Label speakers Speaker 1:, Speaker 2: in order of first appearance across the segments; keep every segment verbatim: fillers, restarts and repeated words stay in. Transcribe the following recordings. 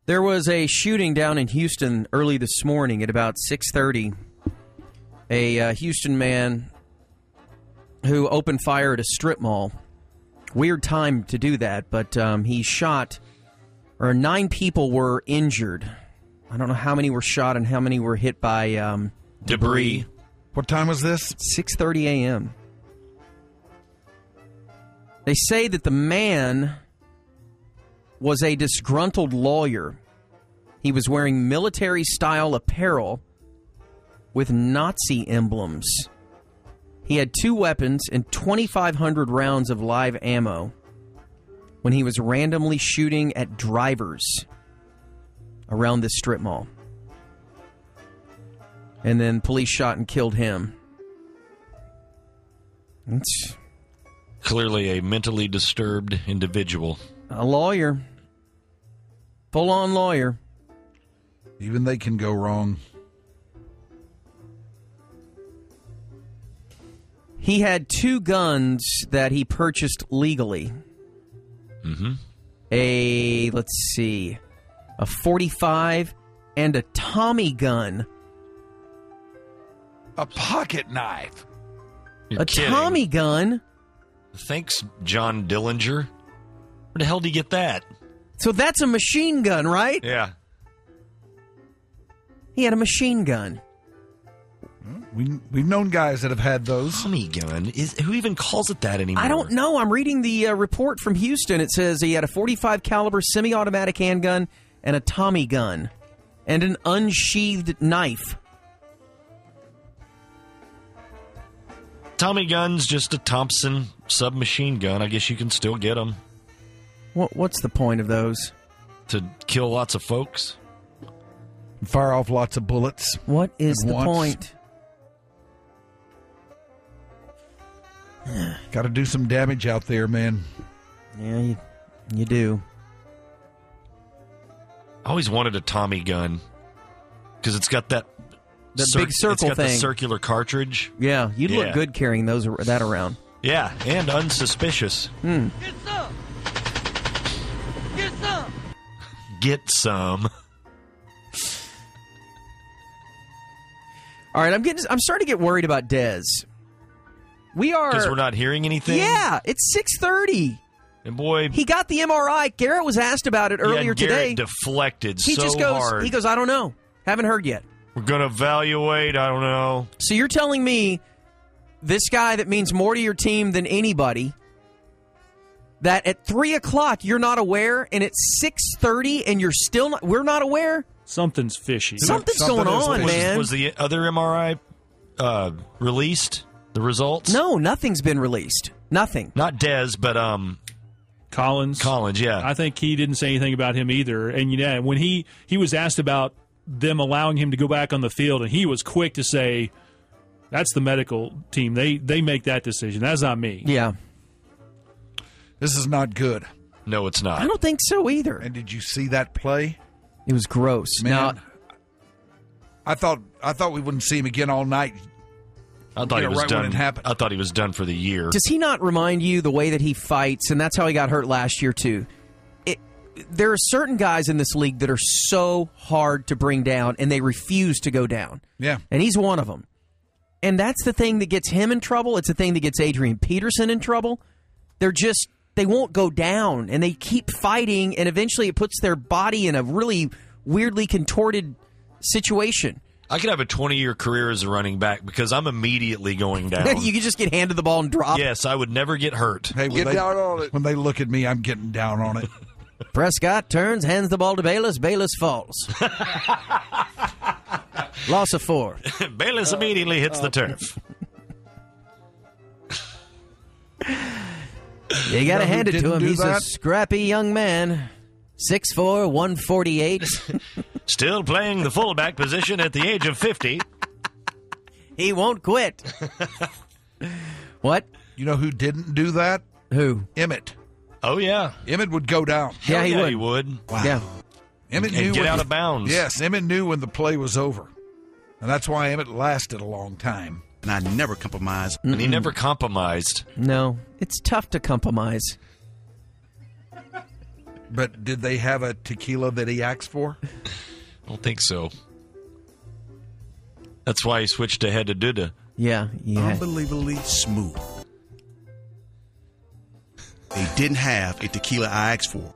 Speaker 1: There was a shooting down in Houston early this morning at about six thirty. A uh, Houston man who opened fire at a strip mall. Weird time to do that, but um, he shot, or nine people were injured. I don't know how many were shot and how many were hit by um, debris.
Speaker 2: debris. What time was this?
Speaker 1: six thirty a.m. They say that the man was a disgruntled lawyer. He was wearing military-style apparel with Nazi emblems. He had two weapons and twenty-five hundred rounds of live ammo when he was randomly shooting at drivers around this strip mall. And then police shot and killed him. It's
Speaker 3: clearly a mentally disturbed individual.
Speaker 1: A lawyer. Full-on lawyer.
Speaker 2: Even they can go wrong.
Speaker 1: He had two guns that he purchased legally.
Speaker 3: Mm-hmm.
Speaker 1: A, let's see, a forty-five and a Tommy gun.
Speaker 2: A pocket knife.
Speaker 3: You're
Speaker 1: a
Speaker 3: kidding.
Speaker 1: Tommy gun?
Speaker 3: Thanks, John Dillinger. Where the hell did he get that?
Speaker 1: So that's a machine gun, right?
Speaker 3: Yeah.
Speaker 1: He had a machine gun.
Speaker 2: We, we've known guys that have had those.
Speaker 3: Tommy gun? Is, who even calls it that anymore?
Speaker 1: I don't know. I'm reading the uh, report from Houston. It says he had a forty-five caliber semi-automatic handgun and a Tommy gun and an unsheathed knife.
Speaker 3: Tommy gun's just a Thompson submachine gun. I guess you can still get them.
Speaker 1: What, what's the point of those?
Speaker 3: To kill lots of folks.
Speaker 2: Fire off lots of bullets.
Speaker 1: What is the
Speaker 2: once.
Speaker 1: point?
Speaker 2: Got to do some damage out there, man.
Speaker 1: Yeah, you, you do.
Speaker 3: I always wanted a Tommy gun because it's got that
Speaker 1: The
Speaker 3: cir-
Speaker 1: big circle
Speaker 3: it's got
Speaker 1: thing.
Speaker 3: the circular cartridge.
Speaker 1: Yeah, you'd
Speaker 3: Yeah.
Speaker 1: look good carrying those that around.
Speaker 3: Yeah, and unsuspicious.
Speaker 1: Hmm.
Speaker 4: Get some! Get some!
Speaker 3: Get some.
Speaker 1: All right, I'm getting. I'm starting to get worried about Dez. We are
Speaker 3: Because we're not hearing anything?
Speaker 1: Yeah, it's six thirty.
Speaker 3: And boy,
Speaker 1: he got the M R I. Garrett was asked about it earlier
Speaker 3: yeah, Garrett
Speaker 1: today.
Speaker 3: deflected
Speaker 1: he
Speaker 3: so
Speaker 1: just goes.
Speaker 3: hard.
Speaker 1: He goes. I don't know. Haven't heard yet.
Speaker 3: We're going to evaluate. I don't know.
Speaker 1: So you're telling me this guy that means more to your team than anybody, that at three o'clock you're not aware, and it's six thirty and you're still not. We're not aware.
Speaker 5: Something's fishy.
Speaker 1: Something's
Speaker 2: Something
Speaker 1: going
Speaker 2: is
Speaker 1: on,
Speaker 2: fishy.
Speaker 1: man.
Speaker 3: Was the other M R I uh, released? The results?
Speaker 1: No, nothing's been released. Nothing.
Speaker 3: Not Dez, but um,
Speaker 5: Collins.
Speaker 3: Collins, yeah.
Speaker 5: I think he didn't say anything about him either. And you know, when he, he was asked about them allowing him to go back on the field, and he was quick to say, that's the medical team. They they make that decision. That's not me.
Speaker 1: Yeah.
Speaker 2: This is not good.
Speaker 3: No, it's not.
Speaker 1: I don't think so either.
Speaker 2: And did you see that play?
Speaker 1: It was gross.
Speaker 2: Man,
Speaker 1: Now,
Speaker 2: I thought I thought we wouldn't see him again all night.
Speaker 3: I thought
Speaker 2: You
Speaker 3: he
Speaker 2: know,
Speaker 3: was
Speaker 2: right when
Speaker 3: done.
Speaker 2: it happened.
Speaker 3: I thought he was done for the year.
Speaker 1: does he not remind you the way that he fights? And that's how he got hurt last year, too. It, there are certain guys in this league that are so hard to bring down, and they refuse to go down.
Speaker 2: Yeah.
Speaker 1: And he's one of them. And that's the thing that gets him in trouble. It's the thing that gets Adrian Peterson in trouble. They're just, they won't go down, and they keep fighting, and eventually it puts their body in a really weirdly contorted situation.
Speaker 3: I could have a twenty-year career as a running back because I'm immediately going down.
Speaker 1: You could just get handed the ball and drop.
Speaker 3: Yes, I would never get hurt.
Speaker 2: Hey, when
Speaker 4: Get
Speaker 2: they,
Speaker 4: down on it.
Speaker 2: When they look at me, I'm getting down on it.
Speaker 1: Prescott turns, hands the ball to Bayless. Bayless falls. Loss of four.
Speaker 3: Bayless immediately hits the turf.
Speaker 1: You got to
Speaker 2: know who
Speaker 1: hand it to
Speaker 2: didn't
Speaker 1: him.
Speaker 2: do
Speaker 1: He's a
Speaker 2: that?
Speaker 1: scrappy young man. six foot four, one forty-eight.
Speaker 3: Still playing the fullback position at the age of fifty.
Speaker 1: He won't quit. What?
Speaker 2: You know who didn't do that?
Speaker 1: Who?
Speaker 2: Emmett.
Speaker 3: Oh, yeah.
Speaker 2: Emmett would go down.
Speaker 1: Yeah,
Speaker 3: Hell
Speaker 1: he
Speaker 3: yeah,
Speaker 1: would.
Speaker 3: he would.
Speaker 1: Yeah.
Speaker 2: Emmett
Speaker 3: And
Speaker 2: knew
Speaker 3: get
Speaker 2: when
Speaker 3: out
Speaker 2: the-
Speaker 3: of bounds.
Speaker 2: Yes, Emmett knew when the play was over. And that's why Emmett lasted a long time.
Speaker 6: And I never compromise.
Speaker 3: And he never compromised.
Speaker 1: No, it's tough to compromise.
Speaker 2: But did they have a tequila that he asked for?
Speaker 3: I don't think so. That's why he switched to Head to Duda.
Speaker 1: Yeah, yeah.
Speaker 6: Unbelievably smooth. They didn't have a tequila I asked for.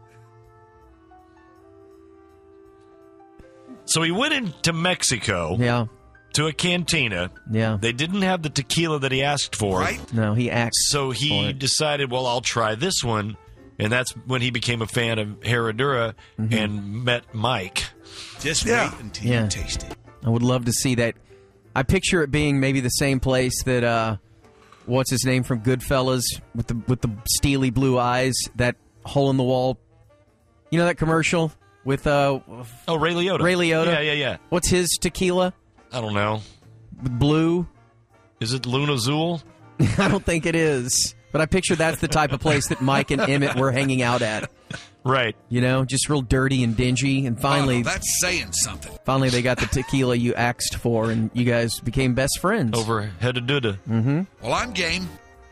Speaker 3: So he went into Mexico
Speaker 1: Yeah,
Speaker 3: to a cantina.
Speaker 1: yeah.
Speaker 3: They didn't have the tequila that he asked for.
Speaker 6: Right?
Speaker 1: No, he acts.
Speaker 3: So
Speaker 1: for
Speaker 3: he
Speaker 1: it.
Speaker 3: decided, well, I'll try this one. And that's when he became a fan of Herradura
Speaker 1: Mm-hmm.
Speaker 3: and met Mike.
Speaker 6: Just
Speaker 2: Yeah.
Speaker 6: wait until
Speaker 1: Yeah.
Speaker 6: you taste it.
Speaker 1: I would love to see that. I picture it being maybe the same place that uh, what's his name from Goodfellas with the with the steely blue eyes, that hole in the wall. You know that commercial with uh,
Speaker 3: Oh, Ray Liotta.
Speaker 1: Ray Liotta?
Speaker 3: Yeah, yeah, yeah.
Speaker 1: what's his tequila?
Speaker 3: I don't know.
Speaker 1: Blue.
Speaker 3: Is it Luna Azul?
Speaker 1: I don't think it is, but I picture that's the type of place that Mike and Emmett were hanging out at.
Speaker 3: Right.
Speaker 1: You know, just real dirty and dingy, and finally,
Speaker 2: Oh, that's saying something.
Speaker 1: finally they got the tequila you asked for, and you guys became best friends.
Speaker 3: Over Head to Duda.
Speaker 2: Well, I'm game.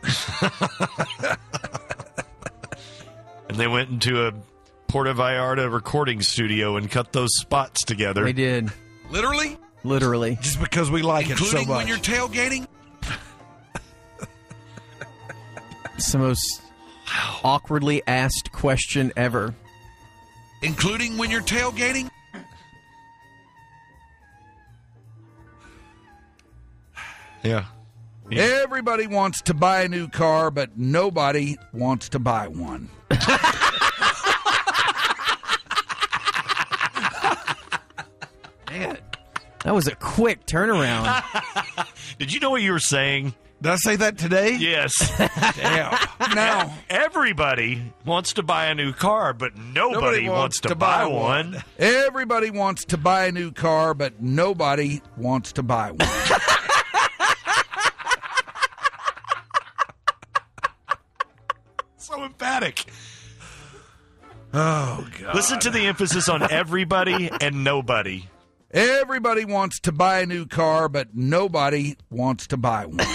Speaker 3: And they went into a Puerto Vallarta recording studio and cut those spots together.
Speaker 1: They did,
Speaker 2: Literally?
Speaker 1: literally.
Speaker 2: Just because we like it so
Speaker 6: Including
Speaker 2: much.
Speaker 6: when you're tailgating?
Speaker 1: It's the most awkwardly asked question ever.
Speaker 6: Including when you're tailgating?
Speaker 3: Yeah.
Speaker 2: Everybody wants to buy a new car, but nobody wants to buy one.
Speaker 1: Man, that was a quick turnaround.
Speaker 3: Did you know what you were saying?
Speaker 2: Did I say that today?
Speaker 3: Yes.
Speaker 2: Damn. Now,
Speaker 3: Everybody wants to buy a new car, but nobody, wants, to, buy, one.
Speaker 2: everybody wants to buy a new car, but nobody wants to buy one.
Speaker 3: So emphatic.
Speaker 2: Oh, God.
Speaker 3: Listen to the emphasis on everybody and nobody.
Speaker 2: Everybody wants to buy a new car, but nobody wants to buy one.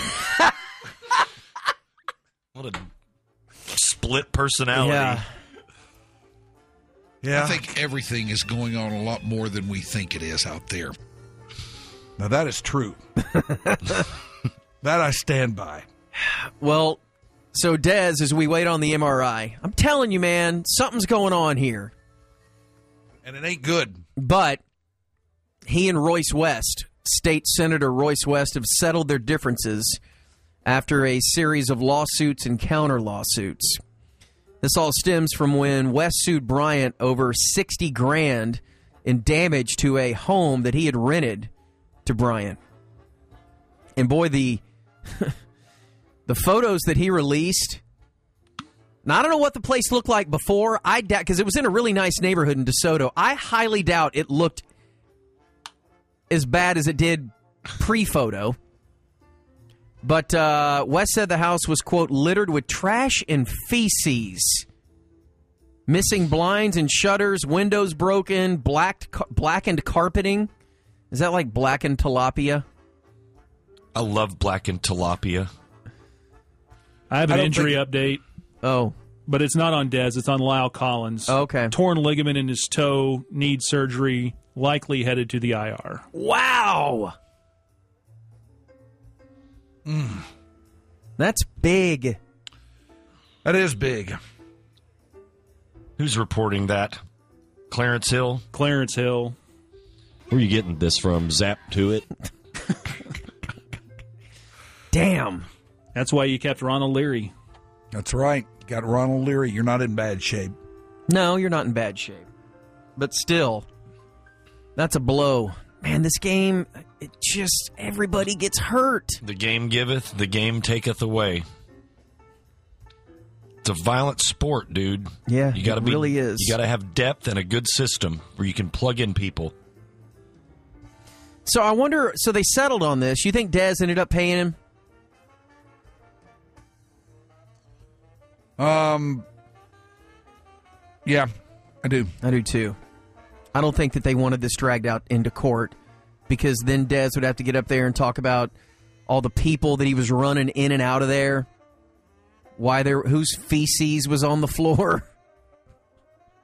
Speaker 3: What a split personality.
Speaker 1: Yeah.
Speaker 2: Yeah.
Speaker 7: I think everything is going on a lot more than we think it is out there.
Speaker 2: Now, that is true. That I stand by.
Speaker 1: Well, so Dez, as we wait on the M R I, I'm telling you, man, something's going on here.
Speaker 2: And it ain't good.
Speaker 1: But he and Royce West, State Senator Royce West, have settled their differences after a series of lawsuits and counter lawsuits. This all stems from when West sued Bryant over sixty grand in damage to a home that he had rented to Bryant. And boy, the the photos that he released. Now, I don't know what the place looked like before. I doubt, because it was in a really nice neighborhood in DeSoto. I highly doubt it looked as bad as it did pre-photo. But uh, West said the house was, quote, littered with trash and feces. Missing blinds and shutters, windows broken, blacked, blackened carpeting. Is that like blackened tilapia?
Speaker 3: I love blackened tilapia.
Speaker 5: I have an
Speaker 2: I don't
Speaker 5: injury
Speaker 2: think-
Speaker 5: update,
Speaker 1: Oh,
Speaker 5: but it's not on Dez. It's on Lyle Collins.
Speaker 1: okay.
Speaker 5: Torn ligament in his toe, needs surgery, likely headed to the I R.
Speaker 1: Wow. That's big.
Speaker 2: That is big.
Speaker 3: Who's reporting that? Clarence Hill?
Speaker 5: Clarence Hill.
Speaker 8: Where are you getting this from? Zap to it?
Speaker 1: Damn.
Speaker 5: That's why you kept Ronald Leary.
Speaker 2: That's right. Got Ronald Leary. You're not in bad shape.
Speaker 1: No, you're not in bad shape. But still, that's a blow. Man, this game, it just, everybody gets hurt.
Speaker 3: The game giveth, the game taketh away. It's a violent sport, dude.
Speaker 1: Yeah,
Speaker 3: you gotta
Speaker 1: it
Speaker 3: be,
Speaker 1: really is.
Speaker 3: You got to have depth and a good system where you can plug in people.
Speaker 1: So I wonder, so they settled on this. You think Dez ended up paying him?
Speaker 2: Um. Yeah, I do.
Speaker 1: I do too. I don't think that they wanted this dragged out into court, because then Dez would have to get up there and talk about all the people that he was running in and out of there, why there, whose feces was on the floor.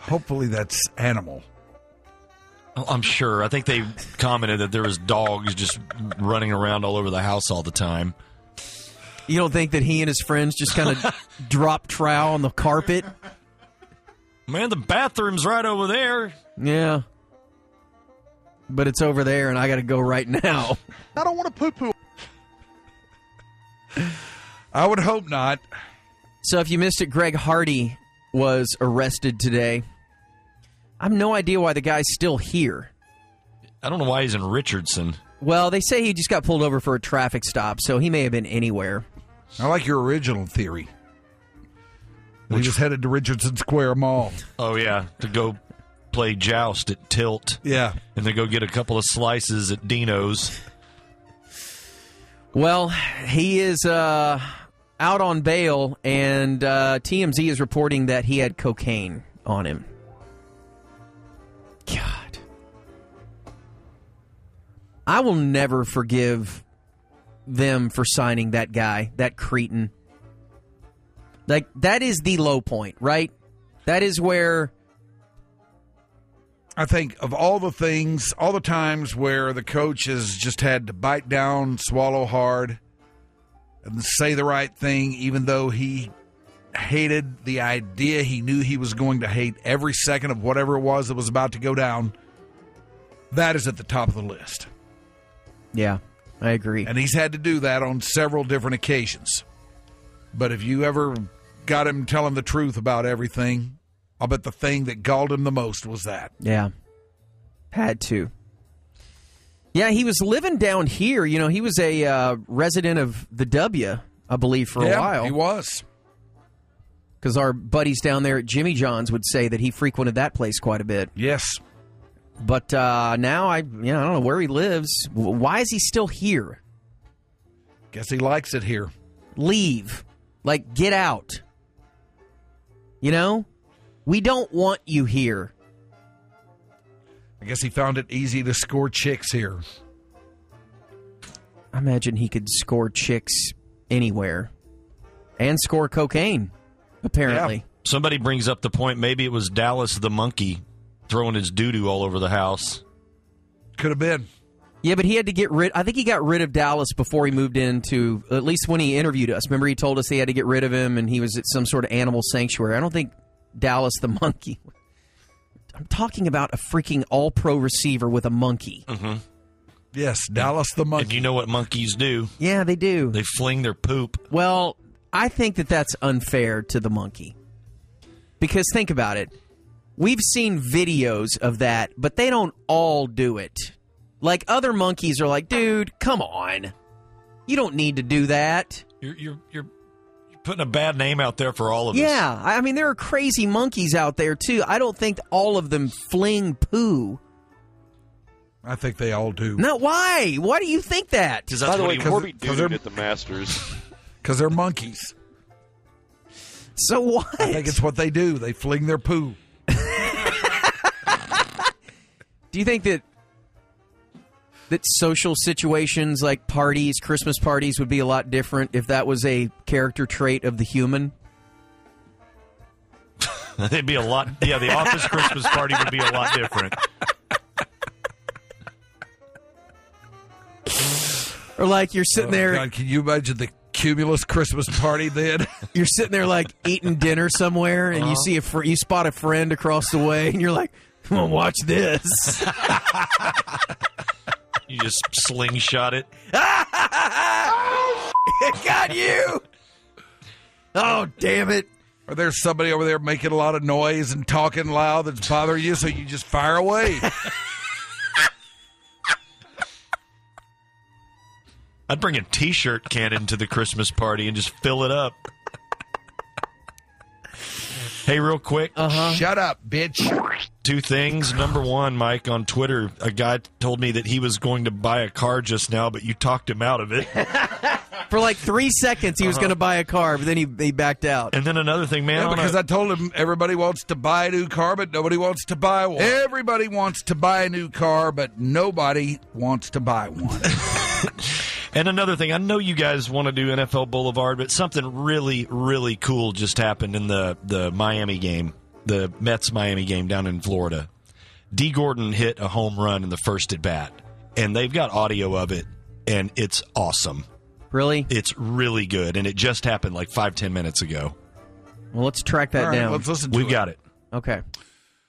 Speaker 2: Hopefully that's animal.
Speaker 3: I'm sure. I think they commented that there was dogs just running around all over the house all the time.
Speaker 1: You don't think that he and his friends just kind of drop trowel on the carpet?
Speaker 3: Man, the bathroom's right over there.
Speaker 1: Yeah. But it's over there, and I got to go right now.
Speaker 2: I don't want to poo-poo. I would hope not.
Speaker 1: So if you missed it, Greg Hardy was arrested today. I have no idea why the guy's still here.
Speaker 3: I don't know why he's in Richardson.
Speaker 1: Well, they say he just got pulled over for a traffic stop, so he may have been anywhere.
Speaker 2: I like your original theory. He was headed to Richardson Square Mall.
Speaker 3: Oh, yeah, to go play joust at Tilt.
Speaker 2: Yeah.
Speaker 3: And then go get a couple of slices at Dino's.
Speaker 1: Well, he is uh, out on bail, and uh, T M Z is reporting that he had cocaine on him. God. I will never forgive them for signing that guy, that cretin. Like, that is the low point, right? That is where...
Speaker 2: I think of all the things, all the times where the coach has just had to bite down, swallow hard, and say the right thing, even though he hated the idea, he knew he was going to hate every second of whatever it was that was about to go down, that is at the top of the list.
Speaker 1: Yeah, I agree.
Speaker 2: And he's had to do that on several different occasions. But if you ever got him telling the truth about everything, I'll bet the thing that galled him the most was that.
Speaker 1: Yeah. Had to. Yeah, he was living down here. You know, he was a uh, resident of the W, I believe, for
Speaker 2: yeah,
Speaker 1: a while.
Speaker 2: He was.
Speaker 1: Because our buddies down there at Jimmy John's would say that he frequented that place quite a bit.
Speaker 2: Yes.
Speaker 1: But uh, now, I, you know, I don't know where he lives. Why is he still here?
Speaker 2: Guess he likes it here.
Speaker 1: Leave. Like, get out. You know? We don't want you here.
Speaker 2: I guess he found it easy to score chicks here.
Speaker 1: I imagine he could score chicks anywhere. And score cocaine, apparently.
Speaker 3: Yeah. Somebody brings up the point, maybe it was Dallas the monkey throwing his doo-doo all over the house.
Speaker 2: Could have been.
Speaker 1: Yeah, but he had to get rid... I think he got rid of Dallas before he moved into... At least when he interviewed us. Remember he told us he had to get rid of him and he was at some sort of animal sanctuary. I don't think Dallas the monkey... I'm talking about a freaking all-pro receiver with a monkey.
Speaker 3: Mm-hmm.
Speaker 2: Yes, Dallas the monkey.
Speaker 3: And you know what monkeys do?
Speaker 1: Yeah, they do.
Speaker 3: They fling their poop.
Speaker 1: Well, I think that that's unfair to the monkey. Because think about it. We've seen videos of that, but they don't all do it. Like, other monkeys are like, dude, come on. You don't need to do that.
Speaker 3: You're you're you're, you're putting a bad name out there for all of us.
Speaker 1: Yeah, I mean, there are crazy monkeys out there, too. I don't think all of them fling poo.
Speaker 2: I think they all do.
Speaker 1: No, why? Why do you think that?
Speaker 9: By the way, Corby
Speaker 2: Cause
Speaker 9: did at the Masters.
Speaker 2: Because they're monkeys.
Speaker 1: So what?
Speaker 2: I think it's what they do. They fling their poo.
Speaker 1: Do you think that that social situations like parties, Christmas parties, would be a lot different if that was a character trait of the human?
Speaker 3: They'd be a lot. Yeah, the office Christmas party would be a lot different.
Speaker 1: Or like you're sitting
Speaker 2: Oh,
Speaker 1: there.
Speaker 2: God, can you imagine the Cumulus Christmas party then?
Speaker 1: You're sitting there like eating dinner somewhere, and
Speaker 3: Uh-huh.
Speaker 1: you see a fr- you spot a friend across the way, and you're like, "Come on, watch this."
Speaker 3: You just slingshot it.
Speaker 1: It got you. Oh, damn it.
Speaker 2: Or there's somebody over there making a lot of noise and talking loud that's bothering you, so you just fire away.
Speaker 3: I'd bring a T-shirt cannon to the Christmas party and just fill it up. Hey, real quick.
Speaker 1: Uh-huh.
Speaker 2: Shut up, bitch.
Speaker 3: Two things. Number one, Mike, on Twitter, a guy told me that he was going to buy a car just now, but you talked him out of it.
Speaker 1: For like three seconds, he was
Speaker 3: Uh-huh.
Speaker 1: going to buy a car, but then he, he backed out.
Speaker 3: And then another thing, man.
Speaker 2: Yeah,
Speaker 3: on
Speaker 2: because
Speaker 3: a-
Speaker 2: I told him everybody wants to buy a new car, but nobody wants to buy one. Everybody wants to buy a new car, but nobody wants to buy one.
Speaker 3: And another thing, I know you guys want to do N F L Boulevard, but something really, really cool just happened in the, the Miami game. the Mets Miami game down in Florida. D. Gordon hit a home run in the first at bat, and they've got audio of it, and it's awesome.
Speaker 1: Really?
Speaker 3: It's really good, and it just happened like five ten minutes ago.
Speaker 1: Well, let's track that
Speaker 2: All right,
Speaker 1: down.
Speaker 2: let's listen to
Speaker 3: We've
Speaker 2: it.
Speaker 3: got it.
Speaker 1: Okay.